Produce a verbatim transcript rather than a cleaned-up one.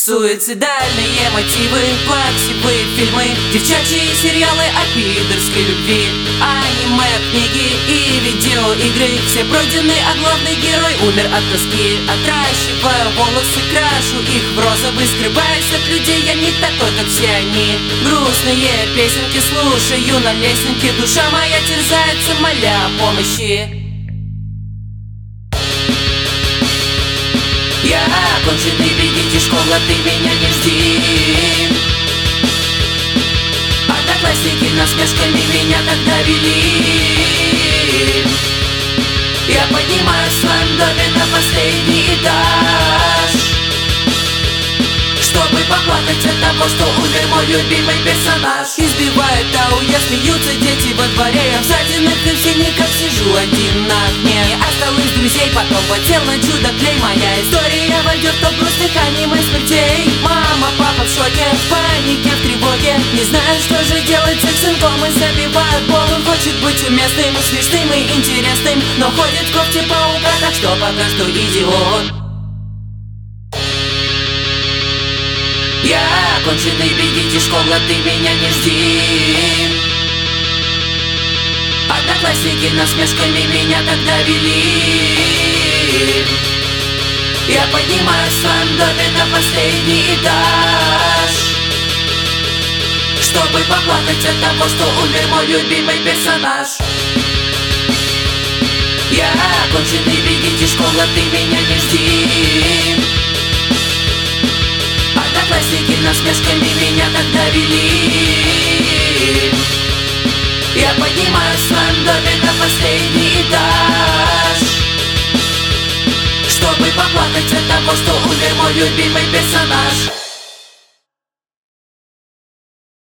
Суицидальные мотивы, плаксивые фильмы, девчачьи сериалы о пидорской любви, аниме, книги и видеоигры. Все пройдены, а главный герой умер от тоски. Отращиваю волосы, крашу их в розовый, скрываюсь от людей, я не такой, как все они. Грустные песенки слушаю на лесенке, душа моя терзается, моля о помощи. Я оконченный, бегите, школа, ты меня не жди. Одноклассники насмешками меня тогда вели. Я поднимаюсь в своем доме на последний этаж, чтобы поплакать от того, что умер мой любимый персонаж. Избивают ауя, смеются дети во дворе, я в ссадинах и в синяках сижу один на окне. Не осталось друзей, потом потел на чудо-клей. Моя история войдет в топ грустных аниме смертей. Мама, папа в шоке, в панике, в тревоге, не знаю, что же делать с их сынком. И забивают пол, он хочет быть уместным, смешным и интересным, но ходит в кофте паука, так что пока что идиот. Я оконченный, бегите, школа, ты меня не жди. Одноклассники насмешками меня тогда вели. Я поднимаюсь в своем доме на последний этаж, чтобы поплакать от того, что умер мой любимый персонаж. Я оконченный, бегите, школа, ты меня не жди. Одноклассники насмешками меня тогда вели. Я поднимаюсь в своем доме на последний этаж, чтобы поплакать от того, что умер мой любимый персонаж.